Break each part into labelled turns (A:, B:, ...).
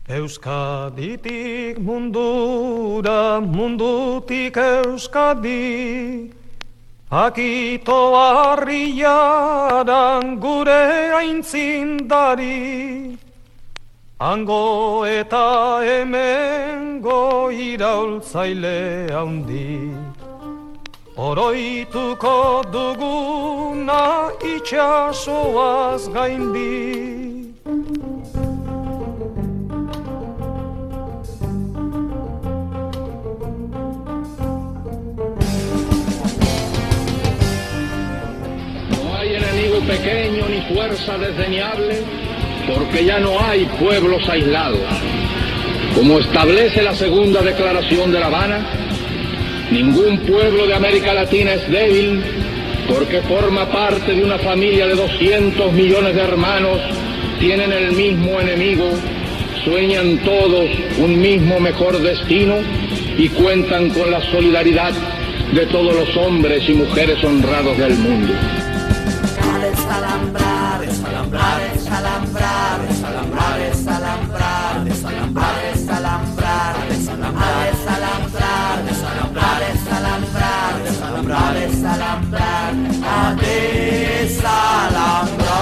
A: Euskaditik mundura, mundutik Euskadi, akito harriaran gure aintzindari, hango eta hemengo iraultzaile handi, oroituko duguna itxasoaz gaindi.
B: Pequeño ni fuerza desdeñable, porque ya no hay pueblos aislados. Como establece la segunda declaración de La Habana, ningún pueblo de América Latina es débil porque forma parte de una familia de 200 millones de hermanos, tienen el mismo enemigo, sueñan todos un mismo mejor destino y cuentan con la solidaridad de todos los hombres y mujeres honrados del mundo.
C: Desalambrar, desalambrar, desalambrar, desalambrar, desalambrar, desalambrar, desalambrar, desalambrar, desalambrar, desalambrar, desalambrar, desalambrar, desalambrar, a desalambrar.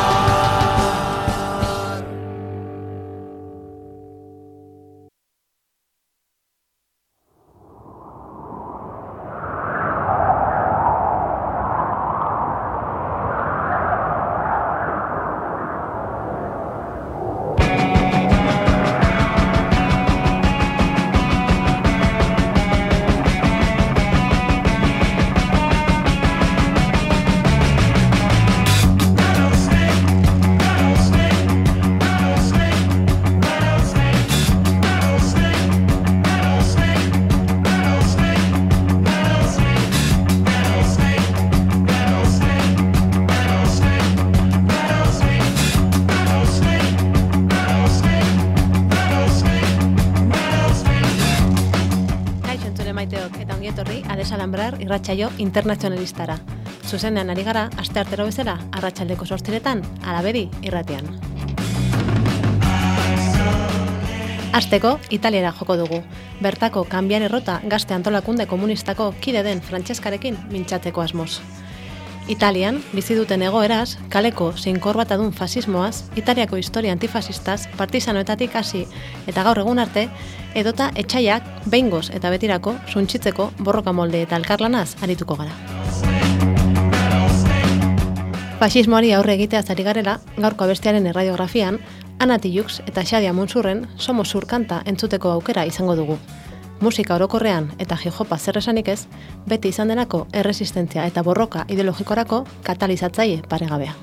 D: Desalambrar irratsaio internazionalistara. Zuzenean ari gara, asteartero bezala, arratsaldeko 8:00 Alabedi irratian. Hasteko, Italiara joko dugu. Bertako Kanbiar Errota gazte antolakunde komunistako kide den Frantseskarekin mintzatzeko asmoz. Italian, bizi duten egoeraz, kaleko zein korbatadun fasismoaz, Italiako historia antifasistaz, partizanoetatik hasi eta gaur egun arte, edota etxaiak behingoz eta betirako suntsitzeko borroka molde eta elkarlanaz arituko gara. Fasismoari aurre egiteaz ari garela, gaurko abestiaren erradiografian, Ana Tijoux eta Xadia Munsurren Somos Sur kanta entzuteko aukera izango dugu. Musika orokorrean eta hip-hopa zer esanik ez, beti izan denako erresistentzia eta borroka ideologikorako katalizatzaile paregabea.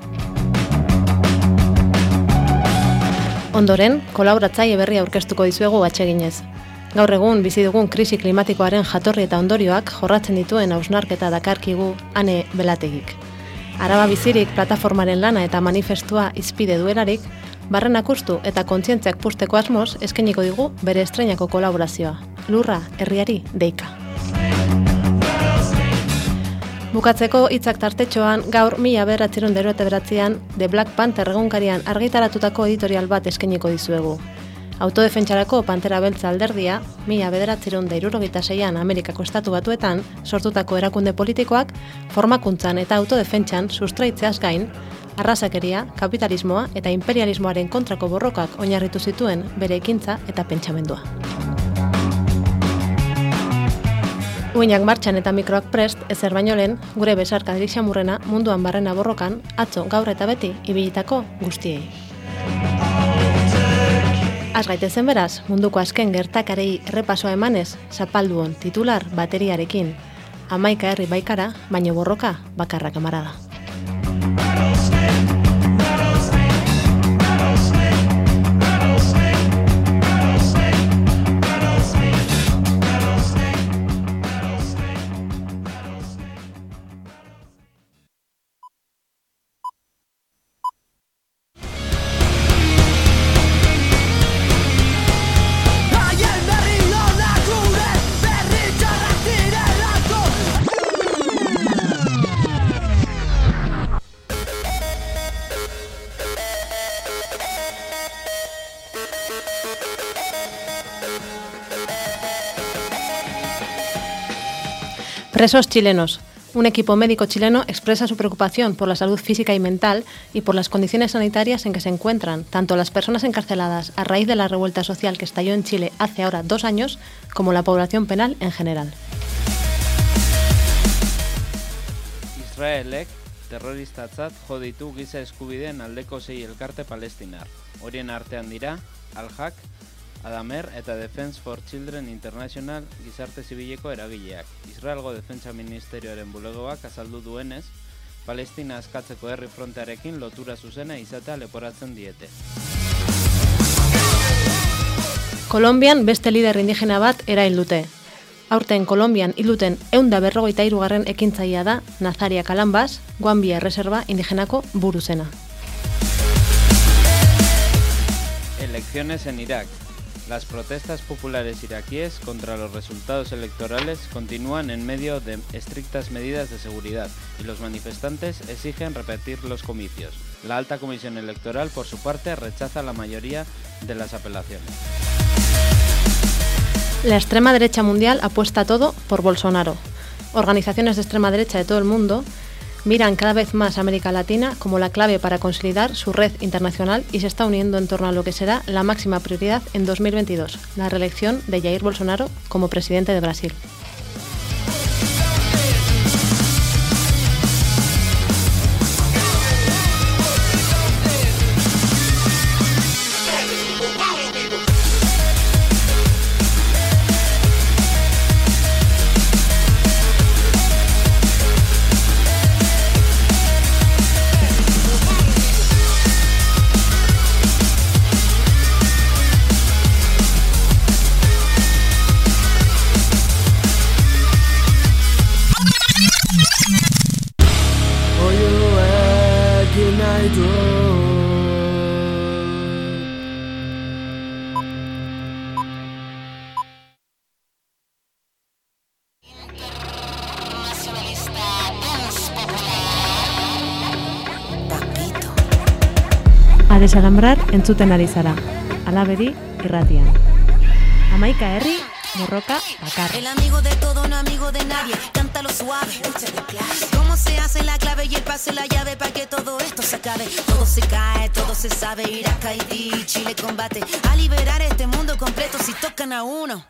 D: Ondoren, kolaboratzaile berria aurkeztuko dizuegu atseginez. Gaur egun bizi dugun krisi klimatikoaren jatorri eta ondorioak jorratzen dituen hausnarketa dakarkigu Ane Belategik. Araba bizirik plataformaren lana eta manifestua izpide duelarik, barrenak ustu eta kontzientziak puzteko asmoz eskainiko digu bere estreinako kolaborazioa. Lurra herriari deika. Bukatzeko hitzak tartetxoan gaur 1999an The Black Panther egunkarian argitaratutako editorial bat eskainiko dizuegu. Autodefentsarako Pantera Beltza alderdia 1976an Amerikako Estatu Batuetan sortutako erakunde politikoak formakuntzan eta autodefentsan sustraitzeaz gain, arrazakeria, kapitalismoa eta imperialismoaren kontrako borrokak oinarritu zituen bere ekintza eta pentsamendua. Uinak martxan eta mikroak prest, ezer baino lehen, gure besarka dirixamurrena munduan barrena borrokan, atzo, gaur eta beti, ibilitako guztiei. Az gaitezen beraz, munduko azken gertakarei errepasoa emanez, zapalduon titular bateriarekin. 11 herri baikara, baino borroka bakarra kamarada. Presos chilenos. Un equipo médico chileno expresa su preocupación por la salud física y mental y por las condiciones sanitarias en que se encuentran tanto las personas encarceladas a raíz de la revuelta social que estalló en Chile hace ahora 2 años, como la población penal en general.
E: Israelek terroristatzat jo ditu giza eskubideen aldeko 6 elkarte palestinar. Horien artean dira Al-Haq, Adamer eta Defense for Children International gizarte zibileko eragileak. Israelgo Defentsa Ministerioaren bulegoak azaldu duenez, Palestina askatzeko herri frontearekin lotura zuzena izatea leporatzen diete.
D: Kolonbian beste lider indigena bat erail dute. Aurten Kolonbian hilduten 153. ekintzailea da Nazaria Calambas, Guambia Erreserba indigenako buru zena.
E: Elecciones en Irak. Las protestas populares iraquíes contra los resultados electorales continúan en medio de estrictas medidas de seguridad y los manifestantes exigen repetir los comicios. La Alta Comisión Electoral, por su parte, rechaza la mayoría de las apelaciones.
D: La extrema derecha mundial apuesta todo por Bolsonaro. Organizaciones de extrema derecha de todo el mundo miran cada vez más a América Latina como la clave para consolidar su red internacional y se está uniendo en torno a lo que será la máxima prioridad en 2022, la reelección de Jair Bolsonaro como presidente de Brasil. A desalambrar entzuten ari zara, Alabedi irratian. Amaika herri, borroka bakar.
F: El amigo de todo, no amigo de nadie, cántalo suave. Cómo se hace la clave y el pase la llave para que todo esto se acabe. Todo se cae, todo se sabe, Irak, Haití, Chile combate a liberar este mundo completo si tocan a uno.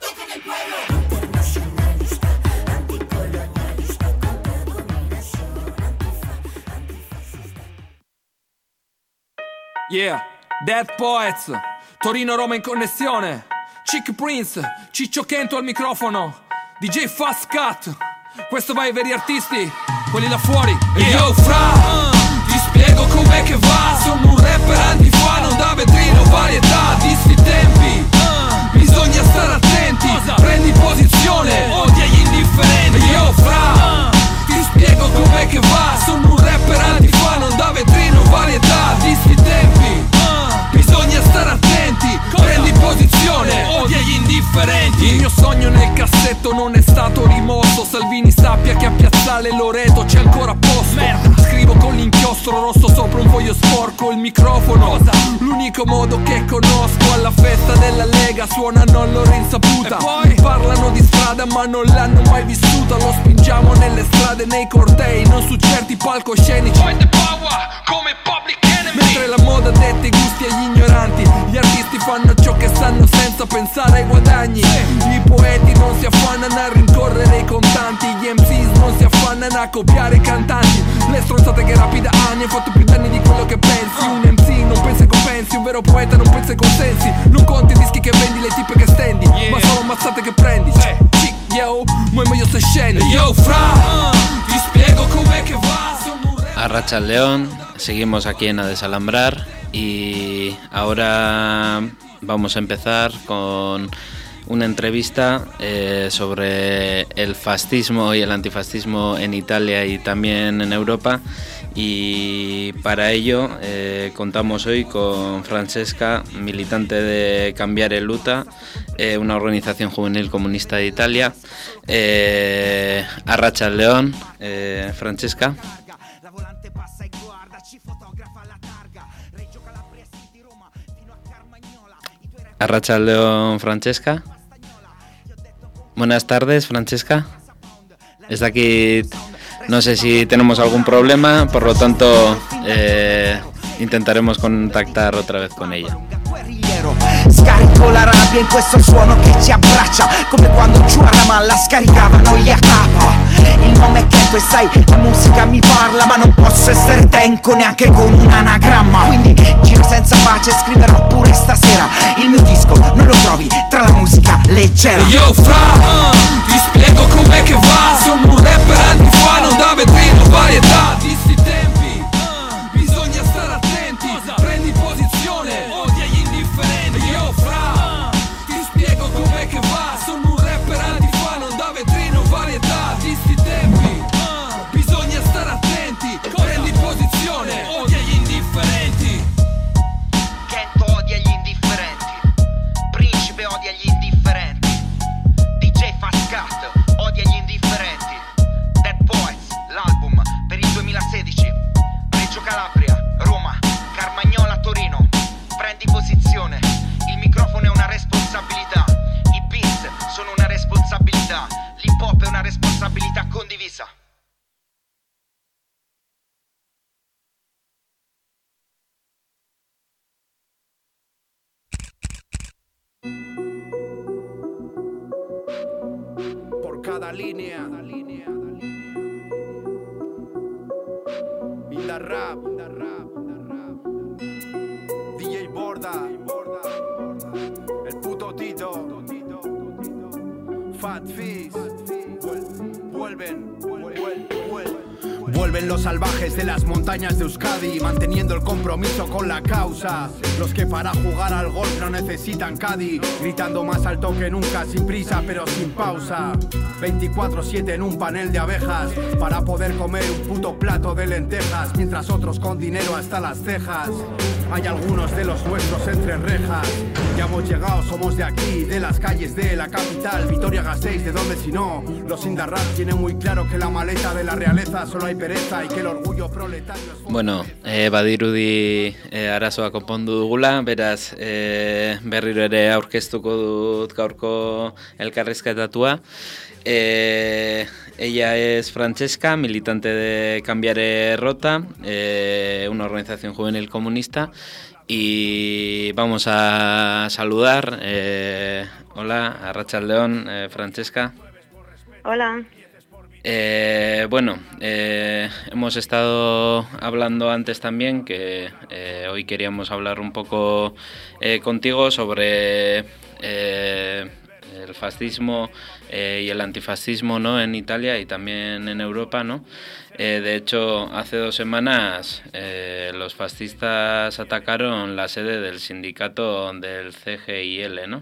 G: Yeah, Dead Poets, Torino-Roma in connessione, Chick Prince, Ciccio Chento al microfono, DJ Fast Cut, questo va ai veri artisti, quelli là fuori. E yo fra, ti spiego com'è che va, sono un rapper anni fa, non da vetrino, varietà, di sti tempi, bisogna stare attenti, prendi posizione, odia gli indifferenti. E yo fra, ti spiego com'è che va, sono un rapper anni fa, non da vetrino, varietà, di sti tempi, bisogna stare attenti, prendi posizione, odia gli indifferenti. Il mio sogno nel cassetto non è stato rimosso, Salvini sappia che a Piazzale Loreto c'è ancora posto. Merda. Scrivo con l'inchiostro rosso sopra un foglio sporco, il microfono, l'unico modo che conosco. Alla festa della Lega suonano loro insaputa, poi parlano di strada ma non l'hanno mai vissuta. Lo spingiamo nelle strade, nei cortei, non su certi palcoscenici. Fight the power come Public Enemy. Mentre la moda detta i gusti agli ignoranti, gli artisti fanno ciò che sanno senza pensare ai guadagni. I poeti non si affannano a rincorrere i contanti, gli MCs non si affannano a copiare i cantanti. Le stronzate che rapida anni hanno fatto più danni di quello che pensi. Un MC non pensa ai compensi, un vero poeta non pensa ai consensi. Non conti i dischi che vendi, le tipe che stendi, ma sono ammazzate che prendi. Yo, muy meglio se scendi. Yo fra, ti spiego com'è che va.
E: Arratsaldeon, seguimos aquí en A Desalambrar y ahora vamos a empezar con una entrevista sobre el fascismo y el antifascismo en Italia y también en Europa, y para ello contamos hoy con Francesca, militante de Cambiare Luta, una organización juvenil comunista de Italia. Arratsaldeon, Francesca. Arratsaldeon, Francesca. Buenas tardes, Francesca. ez dakit, no sé si tenemos algún problema, por lo tanto intentaremos contactar otra vez con ella.
C: Scarico la rabbia in questo suono che ci abbraccia, come quando Chuarama la scaricavano gli Akapa. Il nome è Kento e sai, la musica mi parla, ma non posso essere tenco neanche con un anagramma. Quindi giro senza pace, scriverò pure stasera. Il mio disco non lo trovi tra la musica leggera.
G: Yo fra, ti spiego com'è che va. Sono un rapper anni fa, non da vetrino, varietà di sti tempi. Bisogna stare attenti, prendi posizione, odia gli indifferenti. Yo fra, ti spiego com'è che va. Sono un rapper anni fa, non da vetrino, varietà di sti tempi. Bisogna stare attenti, prendi posizione, odia gli indifferenti.
C: Kento odia gli indifferenti, Principe odia gli indifferenti, DJ Fascat odia gli indifferenti. Dead Poets, l'album per il 2016. Reggio Calabria, Roma, Carmagnola, Torino. Prendi posizione, il microfono è una responsabilità, i beats sono una responsabilità, l'hip hop è una responsabilità condivisa.
H: Por cada línea, Inda Rap, DJ Borda, el puto Tito, Fat Fizz, vuelven. Vuelven los salvajes de las montañas de Euskadi, manteniendo el compromiso con la causa. Los que para jugar al golf no necesitan caddy, gritando más alto que nunca, sin prisa pero sin pausa. 24/7 en un panel de abejas, para poder comer un puto plato de lentejas, mientras otros con dinero hasta las cejas. Hay algunos de los nuestros entre rejas. Ya hemos llegado, somos de aquí, de las calles de la capital, Vitoria-Gasteiz, de donde si no. Los Indarrap tienen muy claro que la maleta de la realeza solo hay pereza y que el orgullo proletario es...
E: Bueno, badirudi arazoa konpondu dugula, beraz berriro ere aurkeztuko dut gaurko elkarrizketatua. Ella es Francesca, militante de Cambiare Rota, una organización juvenil comunista, y vamos a saludar. Hola, Arratsaldeon, Francesca.
I: Hola.
E: Bueno, hemos estado hablando antes también que hoy queríamos hablar un poco contigo sobre el fascismo y el antifascismo, ¿no?, en Italia y también en Europa, ¿no? De hecho, hace 2 semanas los fascistas atacaron la sede del sindicato del CGIL, ¿no?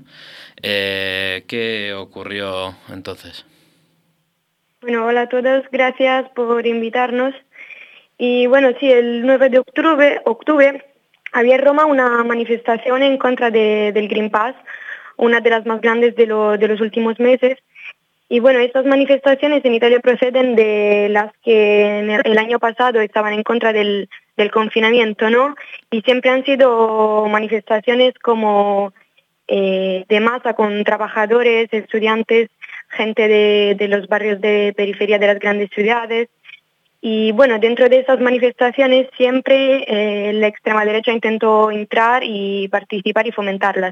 E: ¿Qué ocurrió entonces?
I: Bueno, hola a todos, gracias por invitarnos. Y bueno, sí, el 9 de octubre había en Roma una manifestación en contra del Green Pass, una de las más grandes de los últimos meses. Y bueno, estas manifestaciones en Italia proceden de las que el año pasado estaban en contra del confinamiento, ¿no? Y siempre han sido manifestaciones como de masa con trabajadores, estudiantes, gente de los barrios de periferia de las grandes ciudades. Y bueno, dentro de esas manifestaciones siempre la extrema derecha intentó entrar y participar y fomentarlas.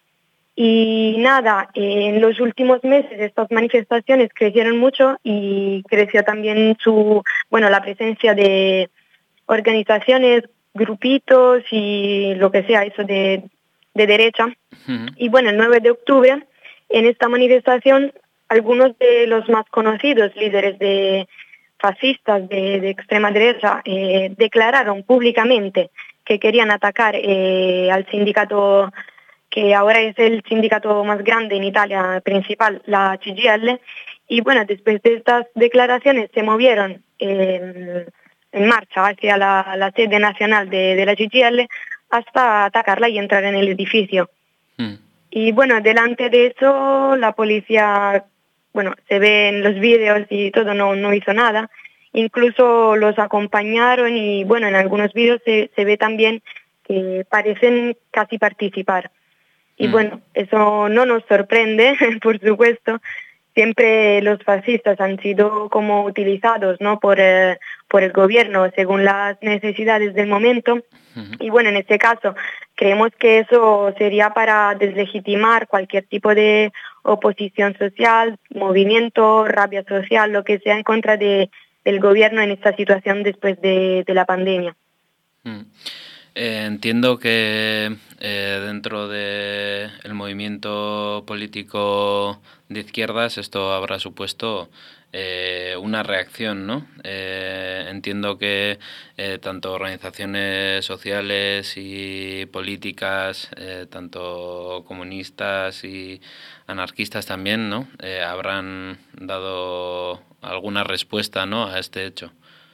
I: Y nada, en los últimos meses estas manifestaciones crecieron mucho y creció también la presencia de organizaciones, grupitos y lo que sea, eso de derecha. Uh-huh. Y bueno, el 9 de octubre, en esta manifestación, algunos de los más conocidos líderes de fascistas de extrema derecha declararon públicamente que querían atacar al sindicato, que ahora es el sindicato más grande en Italia, principal, la CGIL. Y bueno, después de estas declaraciones se movieron en marcha hacia la sede nacional de la CGIL hasta atacarla y entrar en el edificio. Y bueno, delante de eso la policía, se ve en los vídeos y todo, no hizo nada. Incluso los acompañaron y bueno, en algunos vídeos se ve también que parecen casi participar. Y bueno, eso no nos sorprende, por supuesto, siempre los fascistas han sido como utilizados, ¿no?, por el gobierno según las necesidades del momento. Y bueno, en este caso creemos que eso sería para deslegitimar cualquier tipo de oposición social, movimiento, rabia social, lo que sea en contra del gobierno en esta situación después de la pandemia.
E: Entiendo que dentro del movimiento político de izquierdas esto habrá supuesto una reacción, ¿no? Entiendo que tanto organizaciones sociales y políticas, tanto comunistas y anarquistas también, ¿no? Habrán dado alguna respuesta, ¿no?, a este hecho.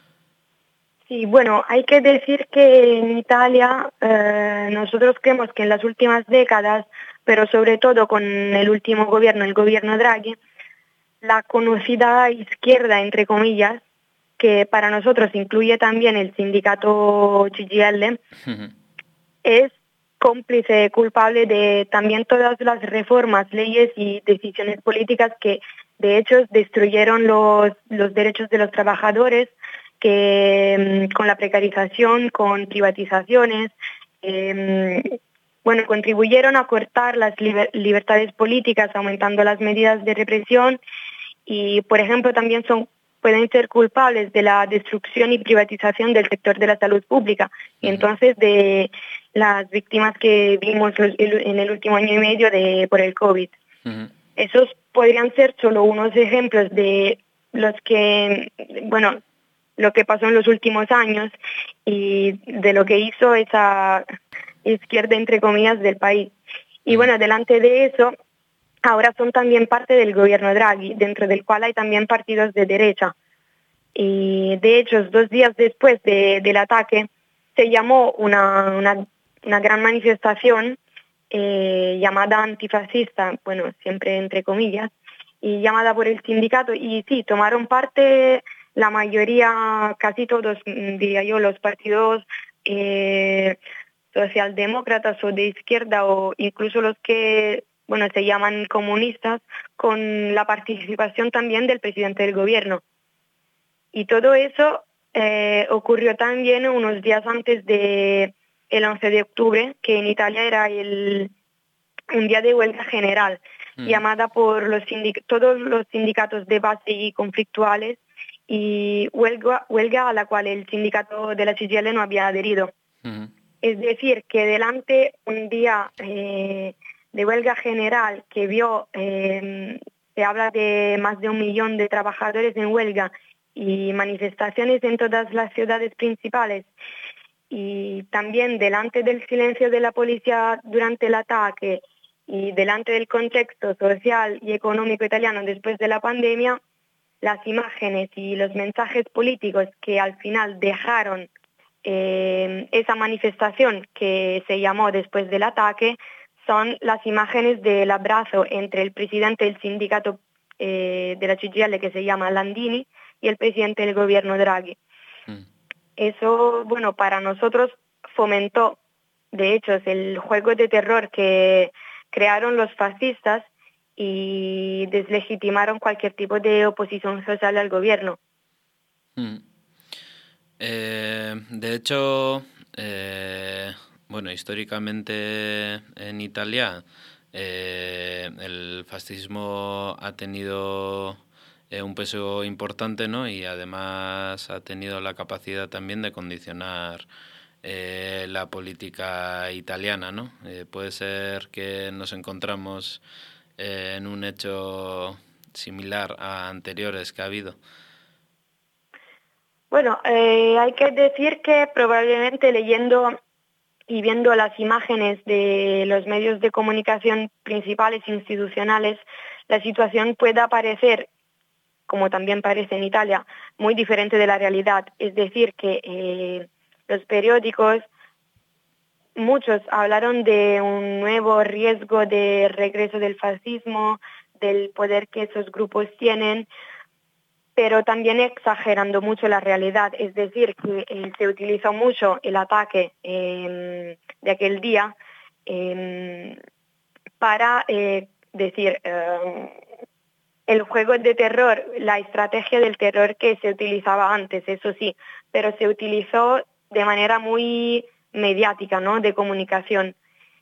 I: Sí, bueno, hay que decir que en Italia nosotros creemos que en las últimas décadas, pero sobre todo con el último gobierno, el gobierno Draghi, la conocida izquierda, entre comillas, que para nosotros incluye también el sindicato CGIL, es cómplice, culpable de también todas las reformas, leyes y decisiones políticas que de hecho destruyeron los derechos de los trabajadores, que con la precarización, con privatizaciones, bueno, contribuyeron a cortar las libertades políticas, aumentando las medidas de represión y, por ejemplo, también pueden ser culpables de la destrucción y privatización del sector de la salud pública. Y entonces de las víctimas que vimos en el último año y medio por el COVID. Esos podrían ser solo unos ejemplos de los que, bueno, lo que pasó en los últimos años y de lo que hizo esa izquierda, entre comillas, del país. Y bueno, delante de eso, ahora son también parte del gobierno Draghi, dentro del cual hay también partidos de derecha. Y de hecho, 2 días después del ataque, se llamó una gran manifestación llamada antifascista, bueno, siempre entre comillas, y llamada por el sindicato. Y sí, tomaron parte la mayoría, casi todos, diría yo, los partidos socialdemócratas o de izquierda, o incluso los que, bueno, se llaman comunistas, con la participación también del presidente del gobierno. Y todo eso ocurrió también unos días antes del 11 de octubre, que en Italia era un día de huelga general, llamada por todos los sindicatos de base y conflictuales, y huelga a la cual el sindicato de la CGIL no había adherido. Es decir, que delante un día de huelga general que vio, se habla de más de 1 millón de trabajadores en huelga y manifestaciones en todas las ciudades principales, y también delante del silencio de la policía durante el ataque y delante del contexto social y económico italiano después de la pandemia, las imágenes y los mensajes políticos que al final dejaron esa manifestación que se llamó después del ataque son las imágenes del abrazo entre el presidente del sindicato de la CGIL, que se llama Landini, y el presidente del gobierno Draghi. Eso, bueno, para nosotros fomentó, de hecho, el juego de terror que crearon los fascistas y deslegitimaron cualquier tipo de oposición social al gobierno.
E: De hecho, bueno, históricamente en Italia el fascismo ha tenido un peso importante, ¿no? Y además ha tenido la capacidad también de condicionar la política italiana, ¿no? Puede ser que nos encontramos en un hecho similar a anteriores que ha habido.
I: Bueno, hay que decir que probablemente leyendo y viendo las imágenes de los medios de comunicación principales institucionales, la situación pueda parecer, como también parece en Italia, muy diferente de la realidad. Es decir, que los periódicos, muchos hablaron de un nuevo riesgo de regreso del fascismo, del poder que esos grupos tienen, pero también exagerando mucho la realidad. Es decir, que se utilizó mucho el ataque de aquel día para decir, el juego de terror, la estrategia del terror que se utilizaba antes, eso sí, pero se utilizó de manera muy mediática, ¿no? De comunicación.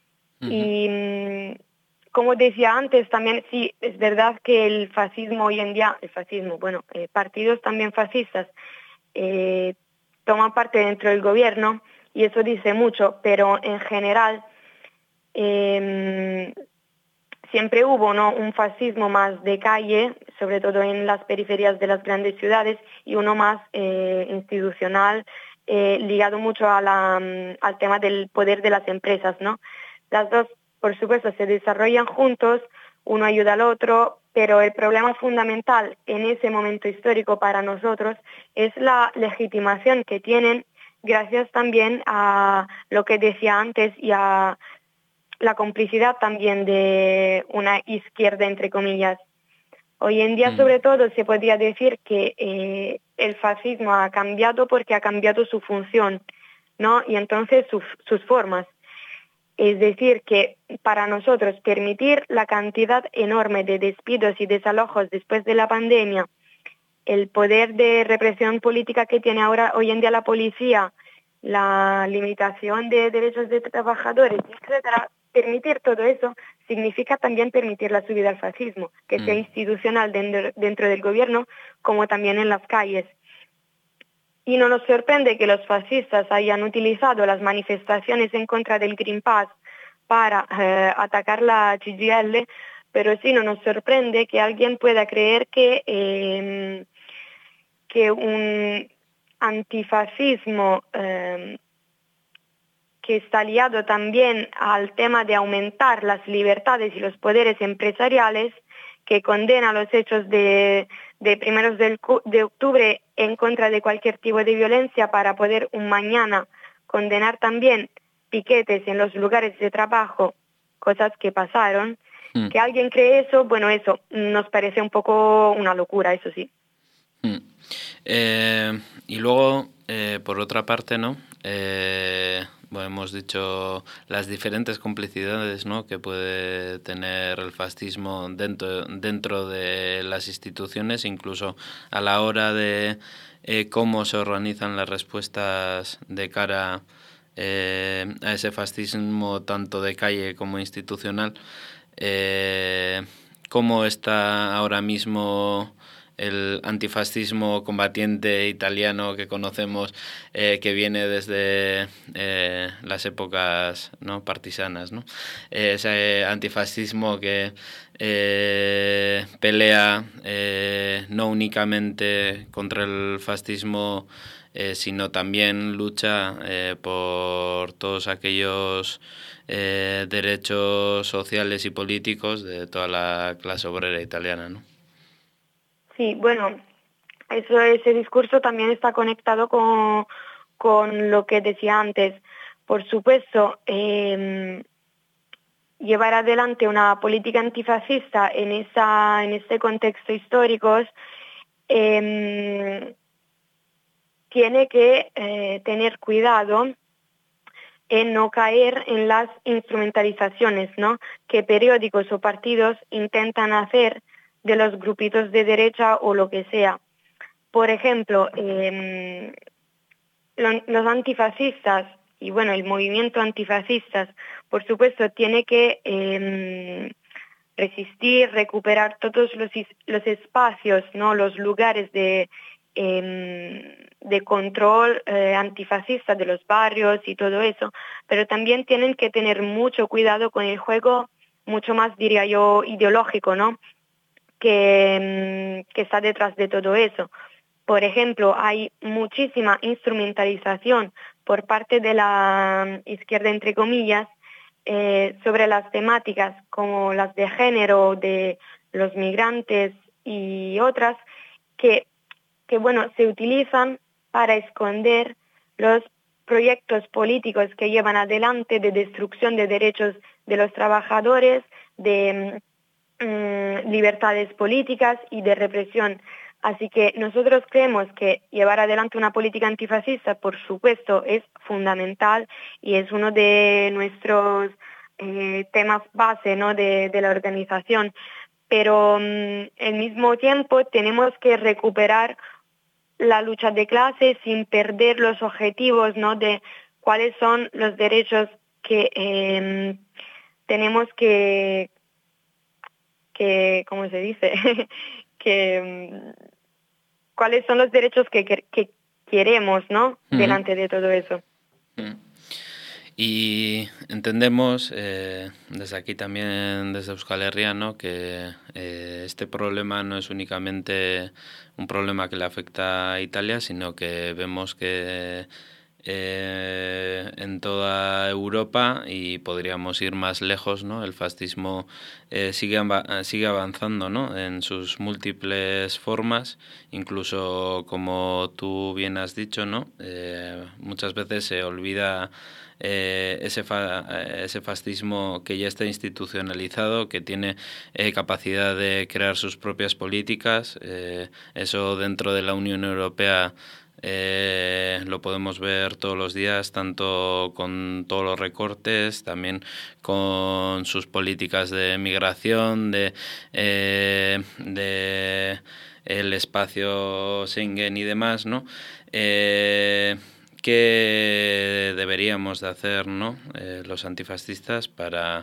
I: Y como decía antes, también sí, es verdad que el fascismo hoy en día, partidos también fascistas toman parte dentro del gobierno y eso dice mucho, pero en general siempre hubo, ¿no?, un fascismo más de calle, sobre todo en las periferias de las grandes ciudades, y uno más institucional, ligado mucho a al tema del poder de las empresas, ¿no? Las dos, por supuesto, se desarrollan juntos, uno ayuda al otro, pero el problema fundamental en ese momento histórico para nosotros es la legitimación que tienen gracias también a lo que decía antes y a la complicidad también de una izquierda, entre comillas. Hoy en día, sobre todo, se podría decir que el fascismo ha cambiado porque ha cambiado su función, ¿no? Y entonces sus formas. Es decir, que para nosotros permitir la cantidad enorme de despidos y desalojos después de la pandemia, el poder de represión política que tiene ahora hoy en día la policía, la limitación de derechos de trabajadores, etcétera, permitir todo eso significa también permitir la subida al fascismo, que sea institucional dentro del gobierno como también en las calles. Y no nos sorprende que los fascistas hayan utilizado las manifestaciones en contra del Green Pass para atacar la CGIL, pero sí no nos sorprende que alguien pueda creer que un antifascismo que está liado también al tema de aumentar las libertades y los poderes empresariales, que condena los hechos de primeros de octubre en contra de cualquier tipo de violencia para poder un mañana condenar también piquetes en los lugares de trabajo, cosas que pasaron. Que alguien cree eso, bueno, eso nos parece un poco una locura, eso sí.
E: Y luego, por otra parte, ¿no? Bueno, hemos dicho las diferentes complicidades, ¿no?, que puede tener el fascismo dentro de las instituciones, incluso a la hora de cómo se organizan las respuestas de cara a ese fascismo tanto de calle como institucional. ¿Cómo está ahora mismo el antifascismo combatiente italiano que conocemos, que viene desde las épocas, ¿no?, partisanas, ¿no? Ese antifascismo que pelea no únicamente contra el fascismo, sino también lucha por todos aquellos derechos sociales y políticos de toda la clase obrera italiana, ¿no?
I: Sí, bueno, ese discurso también está conectado con lo que decía antes. Por supuesto, llevar adelante una política antifascista en este contexto histórico tiene que tener cuidado en no caer en las instrumentalizaciones, ¿no?, que periódicos o partidos intentan hacer de los grupitos de derecha o lo que sea. Por ejemplo, los antifascistas y bueno, el movimiento antifascistas, por supuesto, tiene que resistir, recuperar todos los espacios, ¿no?, los lugares de control antifascista de los barrios y todo eso, pero también tienen que tener mucho cuidado con el juego mucho más, diría yo, ideológico, ¿no?, que está detrás de todo eso. Por ejemplo, hay muchísima instrumentalización por parte de la izquierda, entre comillas, sobre las temáticas como las de género, de los migrantes y otras, que bueno, se utilizan para esconder los proyectos políticos que llevan adelante de destrucción de derechos de los trabajadores, de libertades políticas y de represión. Así que nosotros creemos que llevar adelante una política antifascista, por supuesto, es fundamental y es uno de nuestros temas base, ¿no?, de la organización. pero al mismo tiempo tenemos que recuperar la lucha de clases sin perder los objetivos, ¿no? De cuáles son los derechos que tenemos que ¿cómo se dice? Cuáles son los derechos que queremos, ¿no? Delante de todo eso.
E: Y entendemos desde aquí también, desde Euskal Herria, ¿no? Que este problema no es únicamente un problema que le afecta a Italia, sino que vemos que en toda Europa, y podríamos ir más lejos, ¿no? El fascismo sigue avanzando, ¿no? En sus múltiples formas, incluso como tú bien has dicho, ¿no? Muchas veces se olvida ese fascismo que ya está institucionalizado, que tiene capacidad de crear sus propias políticas. Eso dentro de la Unión Europea lo podemos ver todos los días, tanto con todos los recortes, también con sus políticas de migración, de el espacio Schengen y demás, ¿no? ¿Qué deberíamos de hacer, ¿no? Los antifascistas para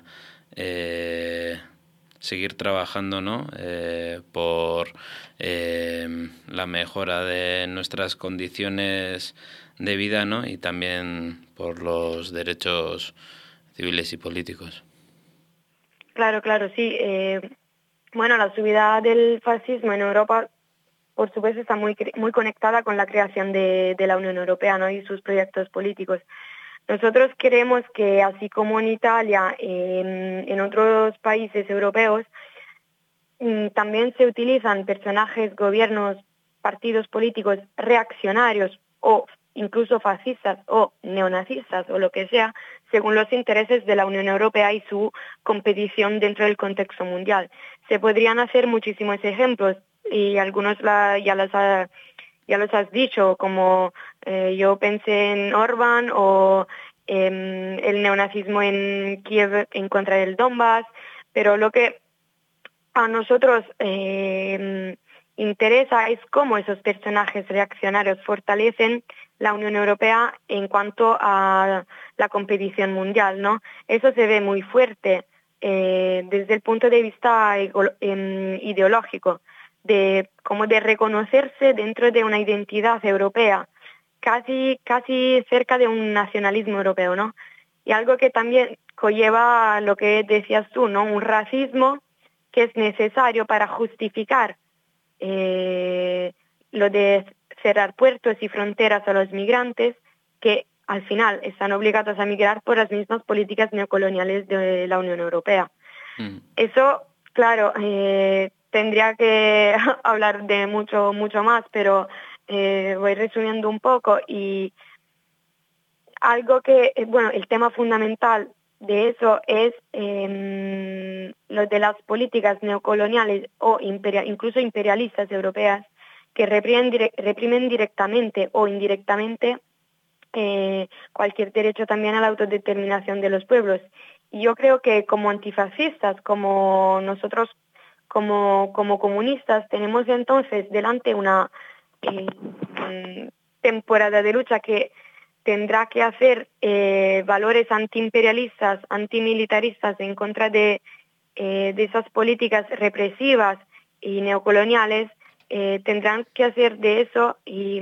E: seguir trabajando, ¿no? Por la mejora de nuestras condiciones de vida, ¿no? Y también por los derechos civiles y políticos.
I: Claro, sí. Bueno, la subida del fascismo en Europa, por supuesto, está muy conectada con la creación de la Unión Europea, ¿no? Y sus proyectos políticos. Nosotros queremos que, así como en Italia, en otros países europeos, también se utilizan personajes, gobiernos, partidos políticos reaccionarios o incluso fascistas o neonazistas o lo que sea, según los intereses de la Unión Europea y su competición dentro del contexto mundial. Se podrían hacer muchísimos ejemplos y algunos ya los has dicho, como yo pensé en Orbán o el neonazismo en Kiev en contra del Donbass, pero lo que a nosotros interesa es cómo esos personajes reaccionarios fortalecen la Unión Europea en cuanto a la competición mundial, ¿no? Eso se ve muy fuerte desde el punto de vista ideológico, de reconocerse dentro de una identidad europea, casi cerca de un nacionalismo europeo, ¿no? Y algo que también conlleva lo que decías tú, ¿no? Un racismo que es necesario para justificar lo de cerrar puertos y fronteras a los migrantes, que al final están obligados a migrar por las mismas políticas neocoloniales de la Unión Europea. Eso, claro, tendría que hablar de mucho más, pero voy resumiendo un poco. Y algo que, bueno, el tema fundamental de eso es lo de las políticas neocoloniales o incluso imperialistas europeas que reprimen directamente o indirectamente cualquier derecho también a la autodeterminación de los pueblos. Y yo creo que como antifascistas, como nosotros como comunistas, tenemos entonces delante una temporada de lucha que tendrá que hacer valores antiimperialistas, antimilitaristas en contra de esas políticas represivas y neocoloniales. Tendrán que hacer de eso y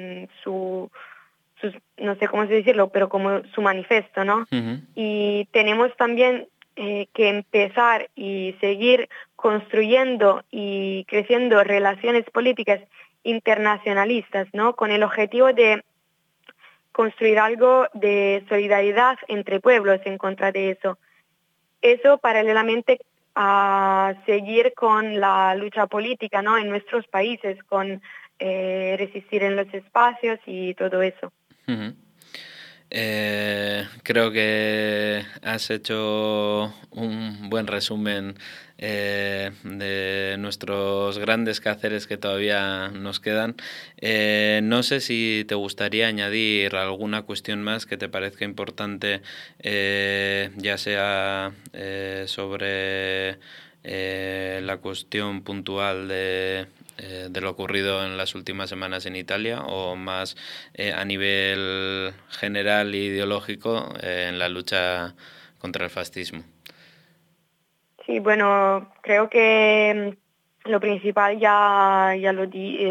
I: no sé cómo decirlo, pero como su manifiesto, ¿no? Y tenemos también que empezar y seguir construyendo y creciendo relaciones políticas internacionalistas, ¿no? Con el objetivo de construir algo de solidaridad entre pueblos en contra de eso. Eso paralelamente a seguir con la lucha política, ¿no? En nuestros países, con resistir en los espacios y todo eso.
E: Creo que has hecho un buen resumen de nuestros grandes quehaceres que todavía nos quedan. No sé si te gustaría añadir alguna cuestión más que te parezca importante, ya sea sobre la cuestión puntual de lo ocurrido en las últimas semanas en Italia, o más a nivel general e ideológico en la lucha contra el fascismo?
I: Sí, bueno, creo que lo principal ya lo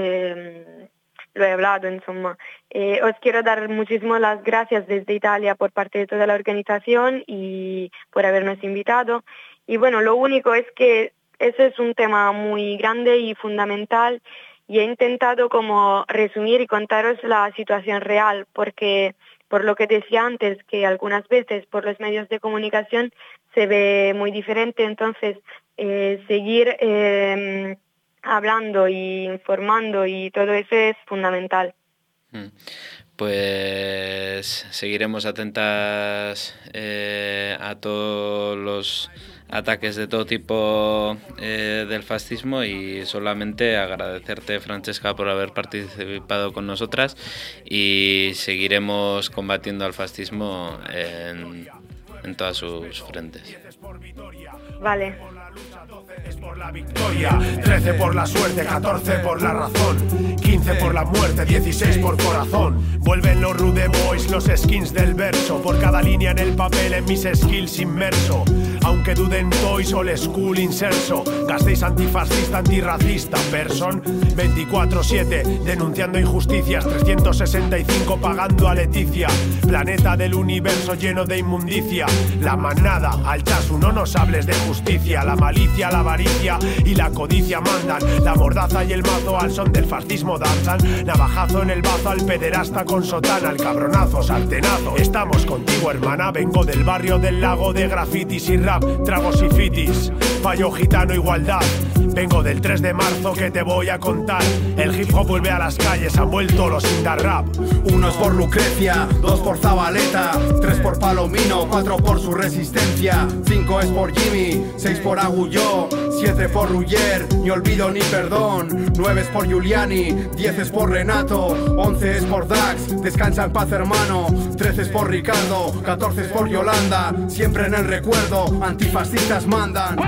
I: he hablado, insomma. Os quiero dar muchísimas las gracias desde Italia por parte de toda la organización y por habernos invitado. Y bueno, lo único es que ese es un tema muy grande y fundamental, y he intentado como resumir y contaros la situación real, porque por lo que decía antes, que algunas veces por los medios de comunicación se ve muy diferente, entonces seguir hablando y informando y todo eso es fundamental.
E: Pues seguiremos atentas a todos los ataques de todo tipo del fascismo, y solamente agradecerte, Francesca, por haber participado con nosotras, y seguiremos combatiendo al fascismo en todas sus frentes.
I: Vale.
J: Es por la victoria, 13 por la suerte, 14 por la razón, 15 por la muerte, 16 por corazón. Vuelven los Rude Boys, los skins del verso, por cada línea en el papel en mis skills inmerso. Aunque duden toys, old school inserso, gastéis antifascista, antirracista, person 24/7, denunciando injusticias, 365 pagando a Leticia. Planeta del universo lleno de inmundicia, la manada, al chasu, no nos hables de justicia. La malicia, la avaricia y la codicia mandan, la mordaza y el mazo al son del fascismo danzan. Navajazo en el bazo al pederasta con sotana, al cabronazo, sartenazo. Estamos contigo, hermana, vengo del barrio del lago de grafitis y rap, tragos y fitis, fallo gitano, igualdad. Vengo del 3 de marzo que te voy a contar. El hip hop vuelve a las calles, han vuelto los indar rap.
H: 1 es por Lucrecia, 2 por Zabaleta, 3 por Palomino, 4 por su resistencia, 5 es por Jimmy, 6 por Agulló, 7 por Ruller, ni olvido ni perdón, 9 es por Giuliani, 10 es por Renato, 11 es por Dax, descansa en paz hermano, 13 es por Ricardo, 14 es por Yolanda, siempre en el recuerdo, antifascistas mandan.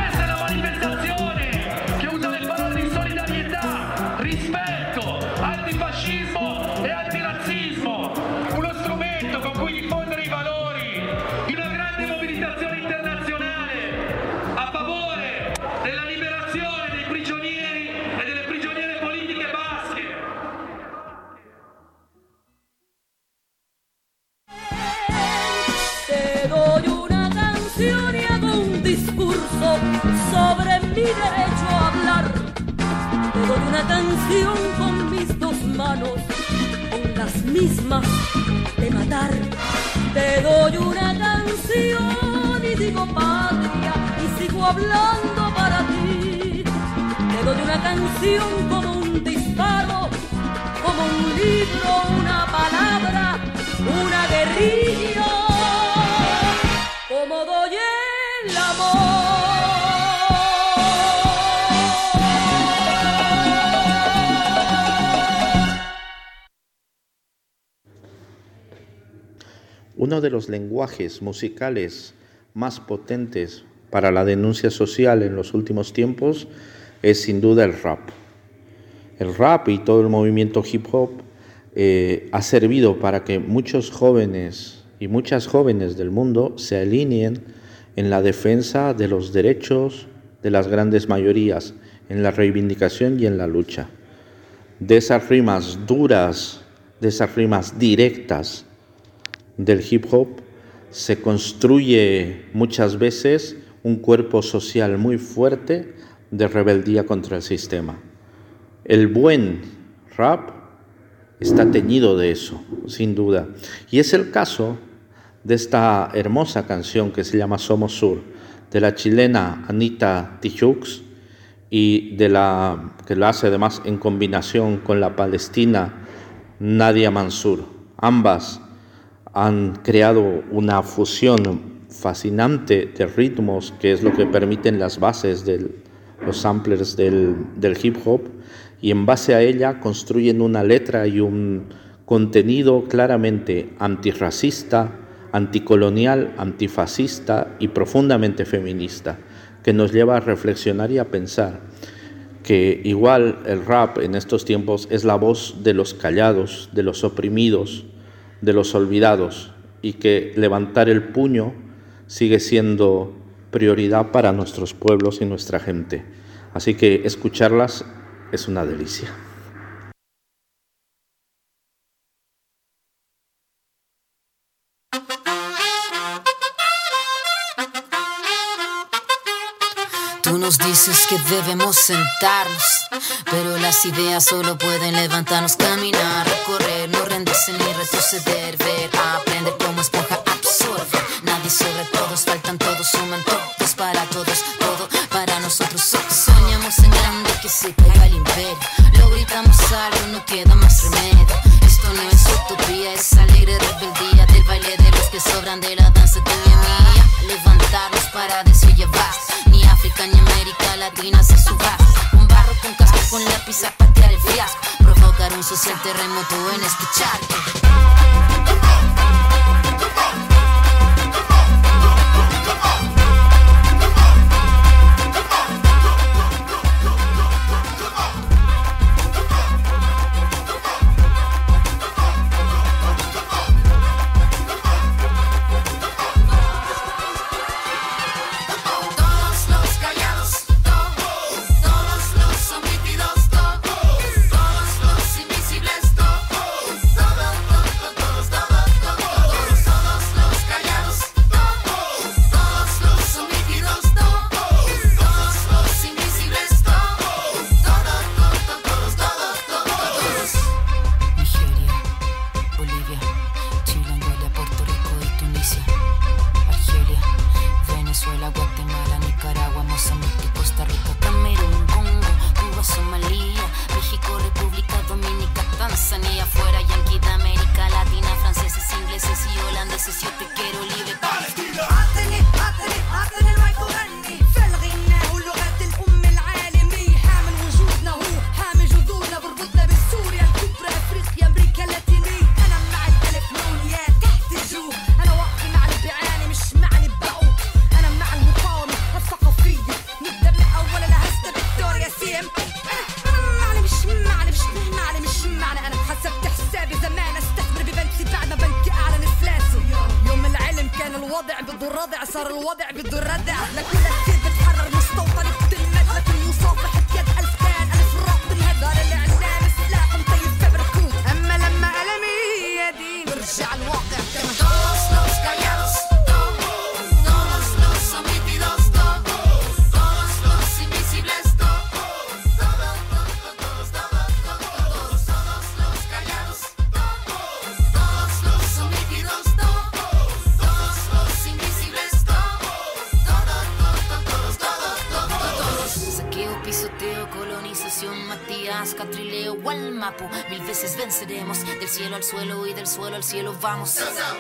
K: Sobre mi derecho a hablar, te doy una canción con mis 2 manos, con las mismas de matar. Te doy una canción y digo patria y sigo hablando para ti. Te doy una canción como un disparo, como un libro, una palabra, una guerrilla, como doy el amor.
L: Uno de los lenguajes musicales más potentes para la denuncia social en los últimos tiempos es sin duda el rap. El rap y todo el movimiento hip hop ha servido para que muchos jóvenes y muchas jóvenes del mundo se alineen en la defensa de los derechos de las grandes mayorías, en la reivindicación y en la lucha. De esas rimas duras, de esas rimas directas del hip hop, se construye muchas veces un cuerpo social muy fuerte de rebeldía contra el sistema. El buen rap está teñido de eso, sin duda. Y es el caso de esta hermosa canción que se llama Somos Sur, de la chilena Anita Tijoux, y que lo hace además en combinación con la palestina Nadia Mansour. Ambas han creado una fusión fascinante de ritmos, que es lo que permiten las bases de los samplers del hip hop, y en base a ella construyen una letra y un contenido claramente antirracista, anticolonial, antifascista y profundamente feminista, que nos lleva a reflexionar y a pensar que igual el rap en estos tiempos es la voz de los callados, de los oprimidos, de los olvidados, y que levantar el puño sigue siendo prioridad para nuestros pueblos y nuestra gente. Así que escucharlas es una delicia.
F: Tú nos dices que debemos sentarnos, pero las ideas solo pueden levantarnos, caminar, recorrer, no rendirse ni retroceder, ver, aprender como esponja, absorber. Nadie sobre todos, faltan todos, suman todos para todos, todo para nosotros. Soñamos en grande que se caiga el imperio, lo gritamos algo, no queda más remedio. Esto no es utopía, es alegre rebeldía del baile de los que sobran de la danza tuya mía. Levantarnos para decir ya basta. Ni África ni América Latina se suba. Un barro con casco, con lápiz a patear el fiasco. Provocar un social terremoto en este charco.
M: Al cielo vamos.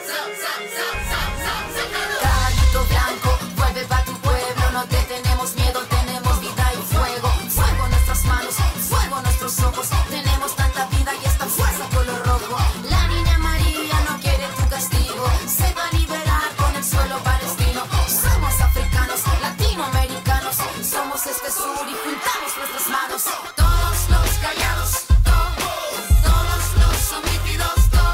M: Caballito blanco, vuelve pa' tu pueblo, no te tenemos miedo, tenemos vida y fuego. Fuego en nuestras manos, fuego en nuestros ojos, tenemos tanta vida y esta fuerza color rojo. La niña María no quiere tu castigo, se va a liberar con el suelo palestino. Somos africanos, latinoamericanos, somos este sur y juntamos nuestras manos. Todos los callados, todos los omitidos.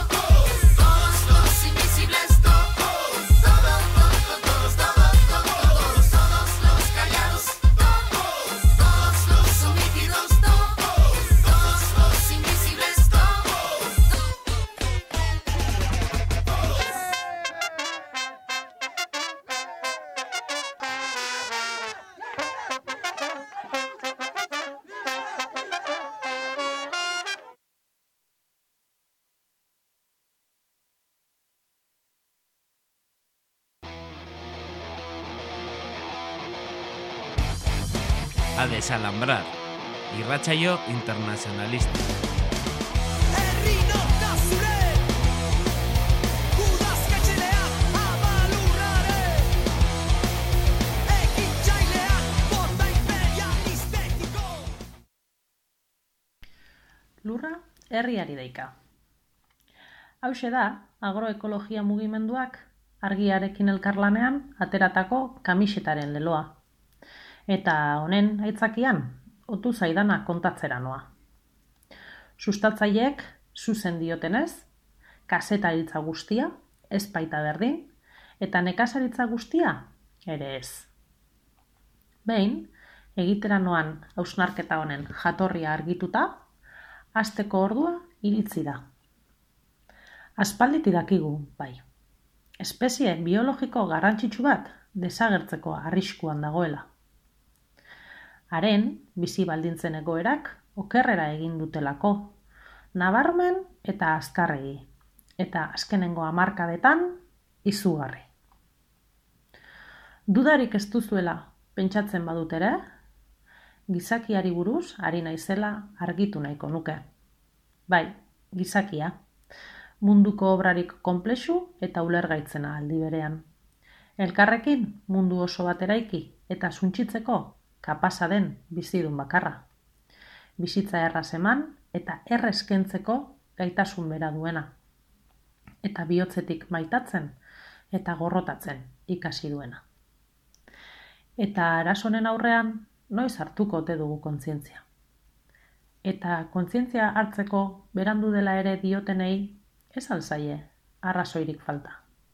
N: A desalambrar, irratsaio internacionalista.
O: Lurra herriari deika. Hauxe da agroekologia mugimenduak argiarekin elkarlanean ateratako kamisetaren leloa. Eta honen aitzakian, otu zaidana kontatzera noa. Sustatzaileek zuzen diotenez, kazetaritza guztia, ez baita berdin, eta nekazaritza guztia, ere ez. Behin, egitera noan hausnarketa honen jatorria argituta, hasteko ordua iritsi da. Aspalditik dakigu, bai. Espezie biologiko garrantzitsu bat desagertzeko arriskuan dagoela. Haren bizi baldintzen egoerak okerrera egin dutelako, nabarmen eta azkarregi, eta azkenengo hamarkadetan izugarri. Dudarik ez duzuela pentsatzen badut ere, gizakiari buruz ari naizela argitu nahiko nuke. Bai, gizakia, munduko obrarik konplexu eta ulergaitzena aldi berean. Elkarrekin mundu oso bat eraiki eta suntsitzeko kapasa den bizidun bakarra. Bizitza erraz eman eta errez kentzeko gaitasun bera duena. Eta bihotzetik maitatzen eta gorrotatzen ikasi duena. Eta arazonen aurrean, noiz hartuko ote dugu kontzientzia. Eta kontzientzia hartzeko berandu dela ere diotenei ez alzaie arrazoirik falta.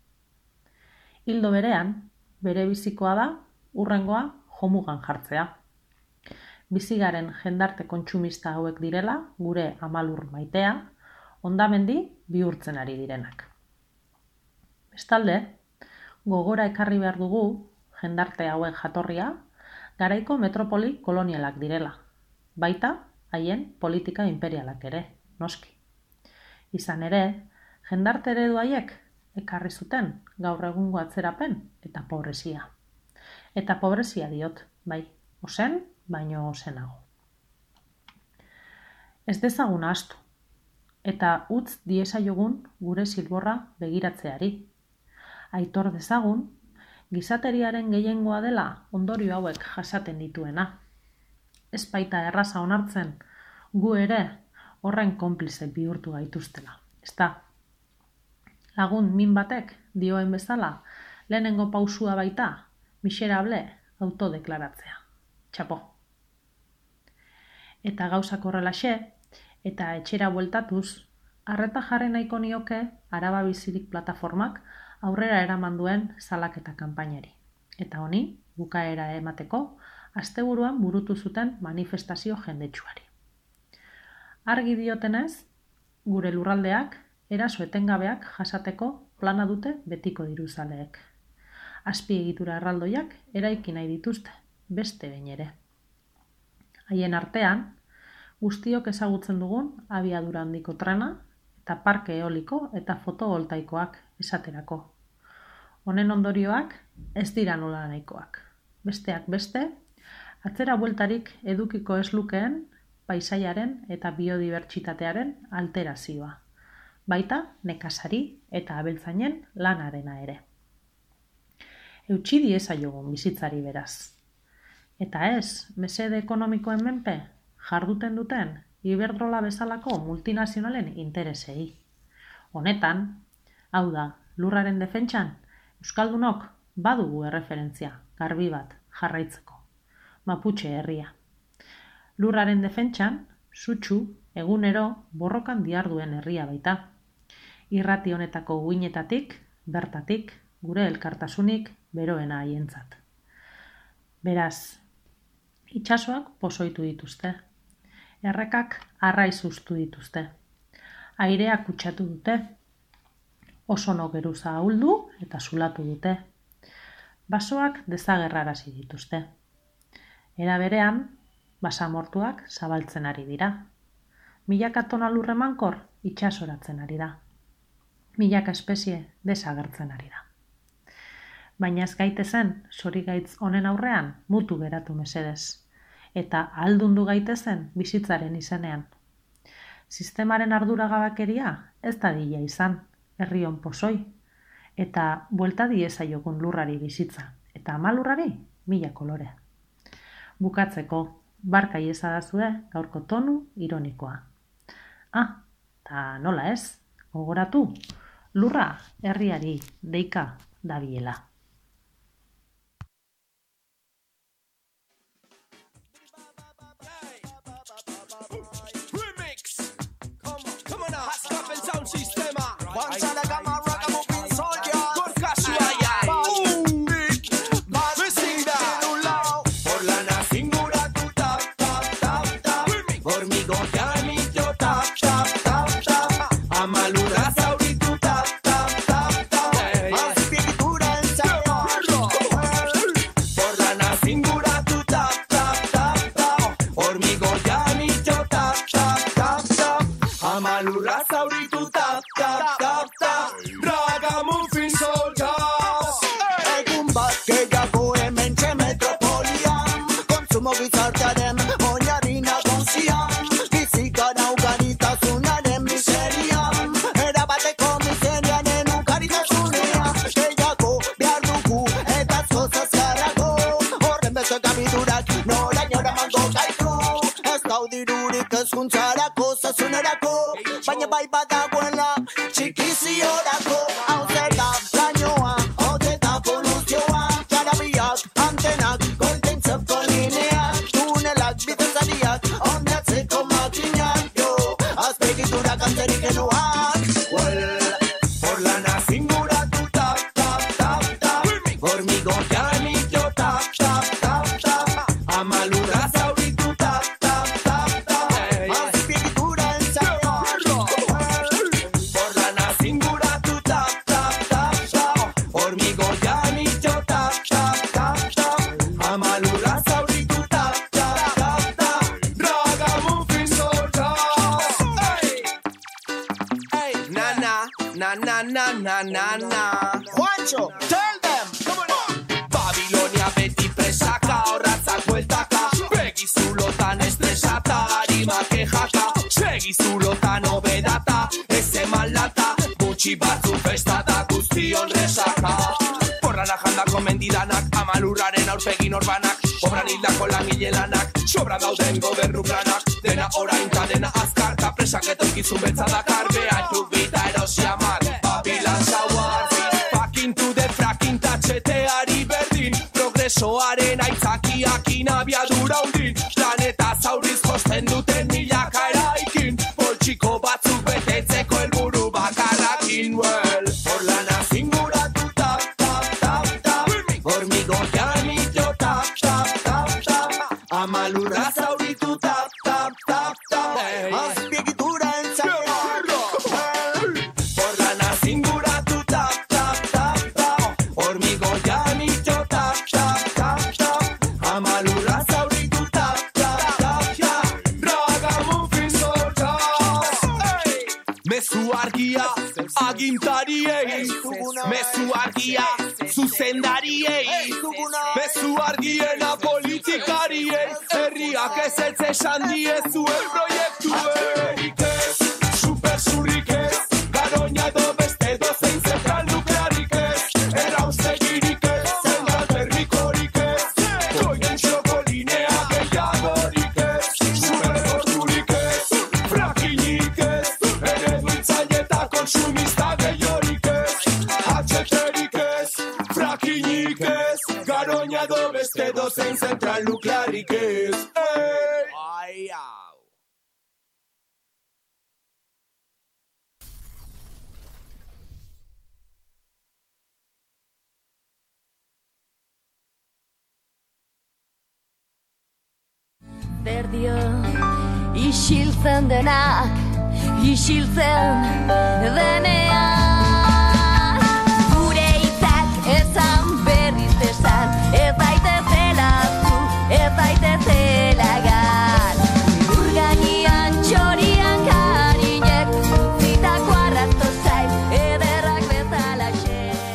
O: Hildo berean, bere bizikoa da hurrengoa jomugan jartzea. Bizigaren jendarte kontsumista hauek direla, gure amalur maitea, hondamendi bihurtzen ari direnak. Bestalde, gogora ekarri behar dugu jendarte hauen jatorria, garaiko metropoli kolonialak direla, baita haien politika imperialak ere, noski. Izan ere, jendarte eredu haiek ekarri zuten gaur egungo atzerapen eta pobrezia. Eta pobrezia diot, bai, ozen, baino ozenago. Ez dezagun ahaztu, eta utz diezaiogun gure zilborra begiratzeari. Aitor dezagun, gizateriaren gehiengoa dela ondorio hauek jasaten dituena. Ez baita erraza onartzen, gu ere horren konplize bihurtu gaituztela. Ezta? Lagun min batek dioen bezala, lehenengo pausua baita, miserable autodeklaratzea. Txapo. Eta gauzak horrelaxe, eta etxera bueltatuz, arreta jarri nahiko nioke Araba Bizirik plataformak aurrera eraman duen salaketa kanpainari. Eta honi, bukaera emateko, asteburuan burutu zuten manifestazio jendetsuari. Argi diotenez, gure lurraldeak eraso etengabeak jasateko plana dute betiko diruzaleek. Azpiegitura erraldoiak eraiki nahi dituzte, beste behin ere. Haien artean, guztiok ezagutzen dugun abiadura handiko trena eta parke eoliko eta fotovoltaikoak esaterako. Honen ondorioak ez dira nola nahikoak. Besteak beste, atzera bueltarik edukiko ez lukeen paisaiaren eta biodibertsitatearen alterazioa. Baita nekazari eta abeltzainen lanarena ere. Eutsi diezaiogun bizitzari beraz. Eta ez, mesede ekonomikoen menpe, jarduten duten Iberdrola bezalako multinazionalen interesei. Honetan, hau da, lurraren defentsan, euskaldunok badugu erreferentzia, garbi bat, jarraitzeko. Maputxe herria. Lurraren defentsan, sutsu, egunero, borrokan diharduen herria baita. Irrati honetako uinetatik, bertatik, gure elkartasunik beroena haientzat. Beraz, itsasoak pozoitu dituzte. Errekak arraiz ustu dituzte. Aireak kutsatu dute. Osono geruza ahuldu eta zulatu dute. Basoak dezagerrarazi dituzte. Era berean, basamortuak zabaltzen ari dira. Milaka tona lur emankor itsasoratzen ari da. Milaka espezie desagertzen ari da. Baina ez gaitezen, zorigaitz honen aurrean, mutu geratu mesedez. Eta ahaldundu gaitezen bizitzaren izenean. Sistemaren arduragabakeria ez da dila izan, herrion pozoi, eta buelta diezaiogun lurrari bizitza, eta ama lurrari mila kolore. Bukatzeko, barka iezadazue gaurko tonu ironikoa. Ta nola ez, gogoratu, lurra herriari deika dabiela.
P: One shot like I'm a ragamuffin soldier. Por la nacingura tu tap tap tap tap. Por mi goyanito tap tap tap tap. Amalura sauri tu tap tap tap tap. Aspiritura en sabor. Por la nacingura tu tap tap tap tap. Por mi goyanito tap tap tap tap. Amalura sauri tu tap tap tap tap. Ragamuffin soldiers. Egun bat gehiago hementxe metropolian. Kontsumo gizartearen oinarrina gozian. Bizikara ugaritasunaren miserian. Erabateko miseriaren ugaritasunean. Gehiago behar dugu eta askoz azkarrago. Horren beso gabidurak norainora mango gaitu. Ez daudirurik hezkuntzarako zasunerako. Baina bai badagoela txikiziorako. Hau zer da lainoa, ote da poluzioa. Jarabiak, antenak, goitentzeko lineak. Tunelak, bidezariak, ondatzeko makinak. Jo, azpegitura kanterik genuak. Por la nacingura tu tap tap tap tap. Por mi goyanito tap tap tap tap. Amalura sauri tu tap tap tap tap. Azpegitura en sabor. Por la nacingura tu tap tap tap tap. Por mi goyanito tap tap tap tap. Amalura sauri tu tap tap tap tap. Ragamuffin soldiers. Hey, na na na na na na na na. Juancho, tell them. Babilonia beti presaka, horratzak bueltaka. Begi zulotan estresata, harima kejaka. Segi zulotan obedata, ez eman lata. Gutxi batzu festata, guztion resaka. Porran ajandako mendidanak, amalurraren aurpegin orbanak. Obran hildako langilelanak, sobra dauden gobernu planak. Dena orain ta dena azkar, ta presak etorkizun betza dakar. Behaitu bita erosi amar, Babilan sauarzi. Fucking to the fracking tatxeteari berdin. Progresoaren aitzakiak inabiadura hundin. Planeta zauriz josten duten milaka eraikin. Poltsiko batzuk betetzeko helburu bakarrakin. Por la nacingura tu tap tap tap tap. Por mi goyanito tap tap tap tap. Amalura sauri tu tap tap tap tap. Azpiegitura en sabor. Por la nacingura tu tap tap tap tap. Por mi goyanito tap tap tap tap. Amalura sauri tu tap tap tap tap. Ragamuffin soldiers. Mezu argia agintariei. Mezu argia zuzendariei. Mezu argiena politikariei. Herriak ez esan diezuen proiektuei. Super zurrik ez, Garoña edo beste dozein zentral nuklearik ez. Erraustegirik ez, zentral termikorik ez. Goien txoko linea gehiagorik ez. Superporturik ez, frakinik ez. Ereduitzaile eta konsumista gehiorik ez. HT-rik ez, frakinik ez. Garoña edo beste dozein zentral nuklearik ez.
K: Zer dio isiltzen denak, isiltzen denean. Gure hitzak esan berriz esan, ez daitezela zu, ez daitezela gar. Urganian txorian karinek, utzitako arrasto zain, ederrak bezalaxe.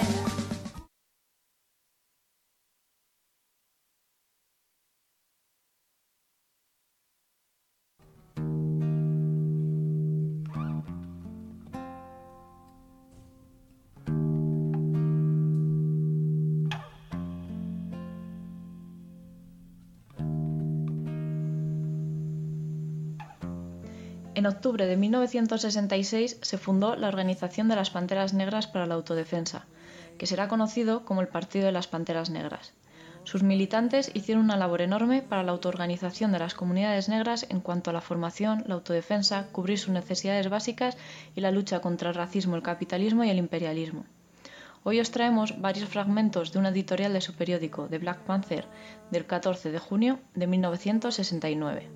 Q: En octubre de 1966 se fundó la Organización de las Panteras Negras para la Autodefensa, que será conocido como el Partido de las Panteras Negras. Sus militantes hicieron una labor enorme para la autoorganización de las comunidades negras en cuanto a la formación, la autodefensa, cubrir sus necesidades básicas y la lucha contra el racismo, el capitalismo y el imperialismo. Hoy os traemos varios fragmentos de una editorial de su periódico, The Black Panther, del 14 de junio de 1969.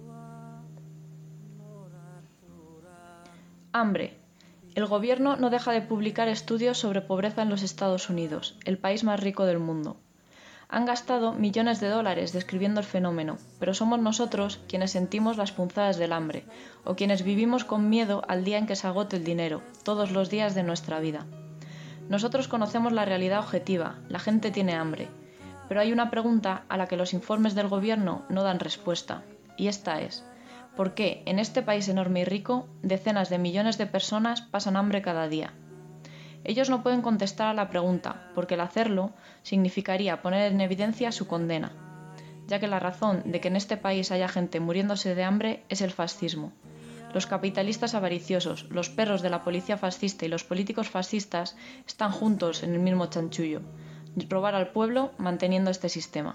Q: Hambre. El gobierno no deja de publicar estudios sobre pobreza en los Estados Unidos, el país más rico del mundo. Han gastado millones de dólares describiendo el fenómeno, pero somos nosotros quienes sentimos las punzadas del hambre, o quienes vivimos con miedo al día en que se agote el dinero, todos los días de nuestra vida. Nosotros conocemos la realidad objetiva, la gente tiene hambre, pero hay una pregunta a la que los informes del gobierno no dan respuesta, y esta es: ¿por qué en este país enorme y rico decenas de millones de personas pasan hambre cada día? Ellos no pueden contestar a la pregunta, porque el hacerlo significaría poner en evidencia su condena, ya que la razón de que en este país haya gente muriéndose de hambre es el fascismo. Los capitalistas avariciosos, los perros de la policía fascista y los políticos fascistas están juntos en el mismo chanchullo: robar al pueblo manteniendo este sistema.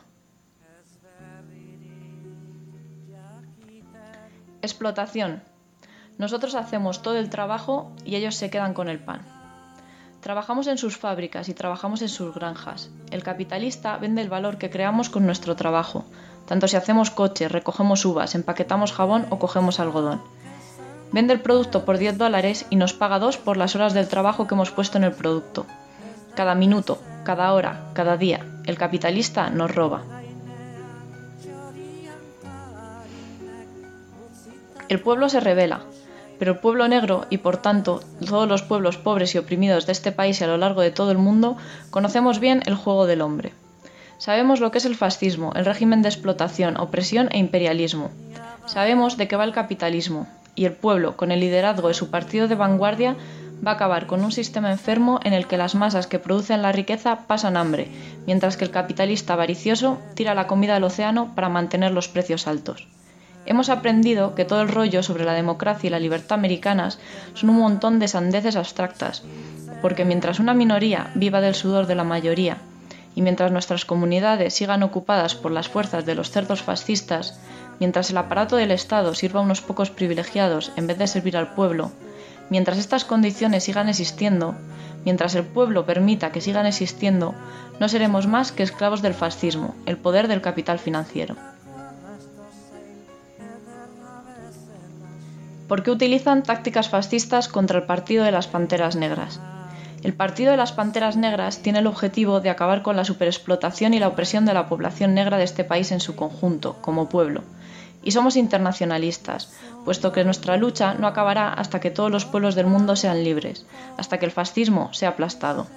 Q: Explotación. Nosotros hacemos todo el trabajo y ellos se quedan con el pan. Trabajamos en sus fábricas y trabajamos en sus granjas. El capitalista vende el valor que creamos con nuestro trabajo, tanto si hacemos coches, recogemos uvas, empaquetamos jabón o cogemos algodón. Vende el producto por $10 y nos paga 2 por las horas del trabajo que hemos puesto en el producto. Cada minuto, cada hora, cada día, el capitalista nos roba. El pueblo se rebela, pero el pueblo negro y, por tanto, todos los pueblos pobres y oprimidos de este país y a lo largo de todo el mundo, conocemos bien el juego del hombre. Sabemos lo que es el fascismo, el régimen de explotación, opresión e imperialismo. Sabemos de qué va el capitalismo, y el pueblo, con el liderazgo de su partido de vanguardia, va a acabar con un sistema enfermo en el que las masas que producen la riqueza pasan hambre, mientras que el capitalista avaricioso tira la comida al océano para mantener los precios altos. Hemos aprendido que todo el rollo sobre la democracia y la libertad americanas son un montón de sandeces abstractas, porque mientras una minoría viva del sudor de la mayoría y mientras nuestras comunidades sigan ocupadas por las fuerzas de los cerdos fascistas, mientras el aparato del Estado sirva a unos pocos privilegiados en vez de servir al pueblo, mientras estas condiciones sigan existiendo, mientras el pueblo permita que sigan existiendo, no seremos más que esclavos del fascismo, el poder del capital financiero. ¿Por qué utilizan tácticas fascistas contra el Partido de las Panteras Negras? El Partido de las Panteras Negras tiene el objetivo de acabar con la superexplotación y la opresión de la población negra de este país en su conjunto, como pueblo. Y somos internacionalistas, puesto que nuestra lucha no acabará hasta que todos los pueblos del mundo sean libres, hasta que el fascismo sea aplastado.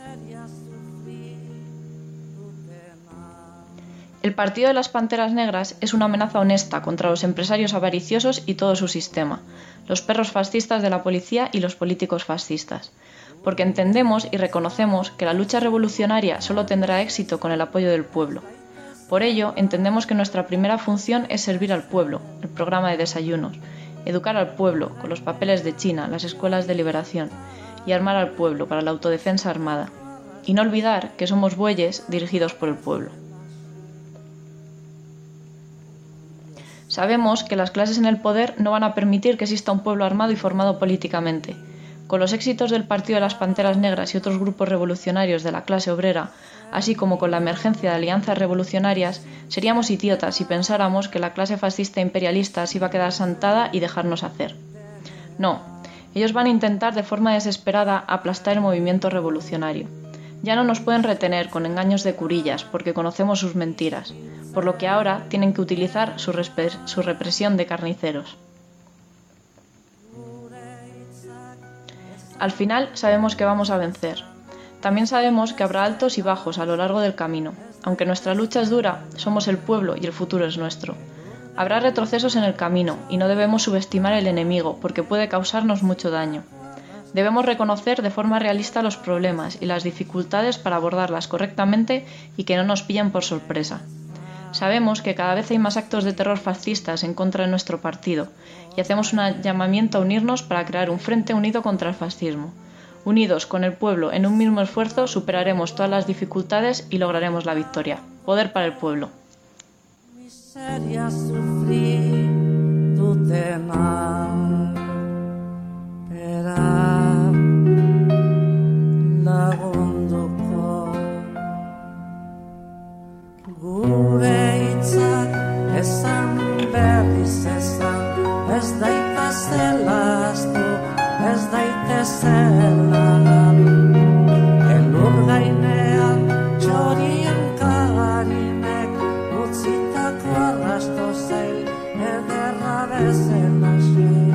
Q: El Partido de las Panteras Negras es una amenaza honesta contra los empresarios avariciosos y todo su sistema, los perros fascistas de la policía y los políticos fascistas, porque entendemos y reconocemos que la lucha revolucionaria solo tendrá éxito con el apoyo del pueblo. Por ello, entendemos que nuestra primera función es servir al pueblo, el programa de desayunos, educar al pueblo con los papeles de China, las escuelas de liberación, y armar al pueblo para la autodefensa armada, y no olvidar que somos bueyes dirigidos por el pueblo. Sabemos que las clases en el poder no van a permitir que exista un pueblo armado y formado políticamente. Con los éxitos del Partido de las Panteras Negras y otros grupos revolucionarios de la clase obrera, así como con la emergencia de alianzas revolucionarias, seríamos idiotas si pensáramos que la clase fascista e imperialista se iba a quedar sentada y dejarnos hacer. No, ellos van a intentar de forma desesperada aplastar el movimiento revolucionario. Ya no nos pueden retener con engaños de curillas porque conocemos sus mentiras, por lo que ahora tienen que utilizar su represión de carniceros. Al final sabemos que vamos a vencer. También sabemos que habrá altos y bajos a lo largo del camino. Aunque nuestra lucha es dura, somos el pueblo y el futuro es nuestro. Habrá retrocesos en el camino y no debemos subestimar el enemigo porque puede causarnos mucho daño. Debemos reconocer de forma realista los problemas y las dificultades para abordarlas correctamente y que no nos pillen por sorpresa. Sabemos que cada vez hay más actos de terror fascistas en contra de nuestro partido y hacemos un llamamiento a unirnos para crear un frente unido contra el fascismo. Unidos con el pueblo en un mismo esfuerzo, superaremos todas las dificultades y lograremos la victoria. Poder para el pueblo.
R: Miseria sufrir dutenak berak lagunduko gure hitzak esan berriz esan ez daitezela ahaztu ez daitezela elur gainean txorien karinek utzitako arrasto zein ederra bezen asen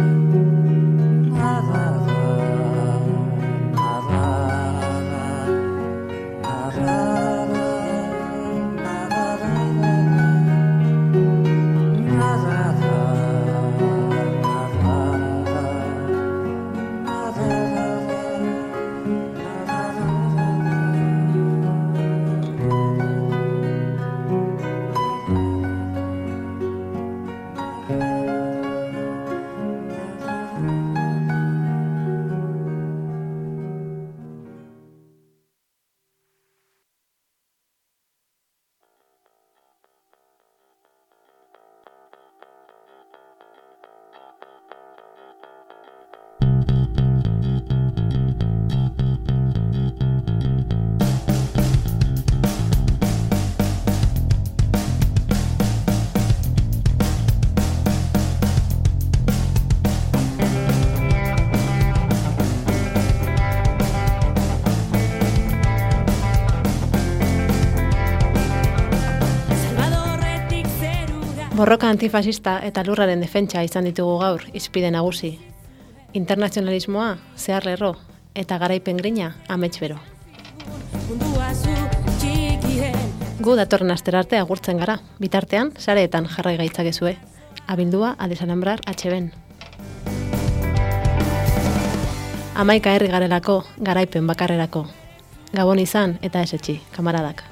D: Borroka antifasista eta lurraren defentsa izan ditugu gaur hizpide nagusi. Internazionalismoa, zehar lerro, eta garaipen grina amets bero. Gu datorren astera arte agurtzen gara, bitartean sareetan jarrai gaitzakezue. Abildua Adesalambrar HBen. 11 herri garelako, garaipen bakarrerako. Gabon izan eta ez etxi, kamaradak.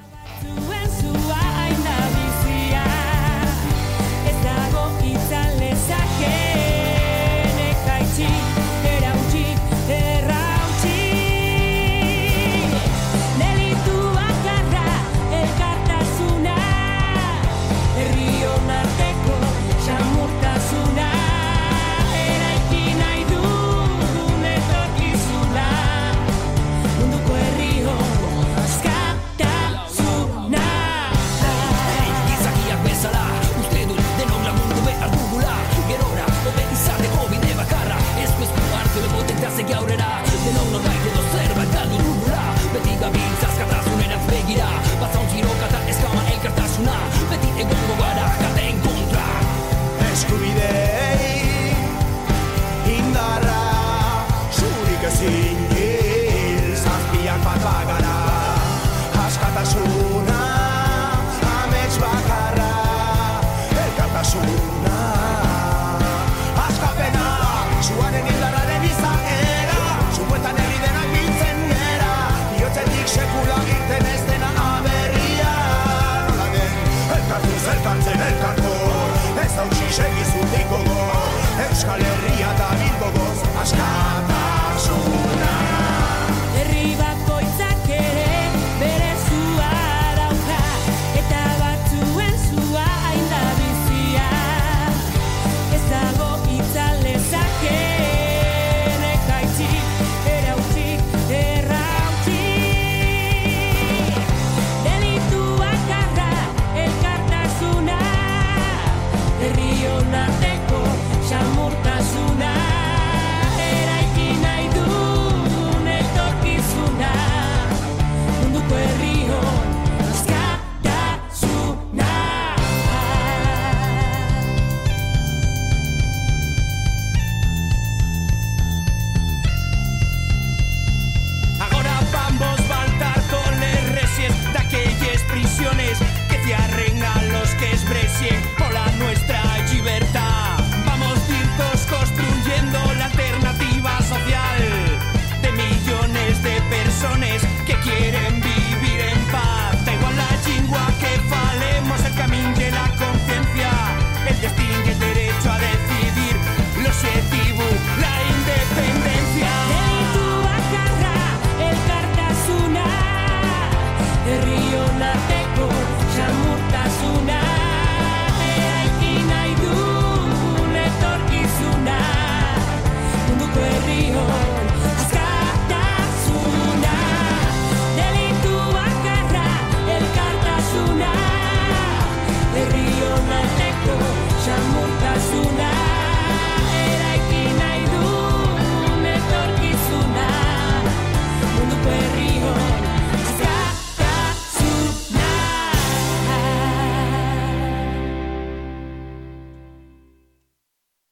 J: Sekula irten ez dena aberria, nola den, elkartu zelkantzen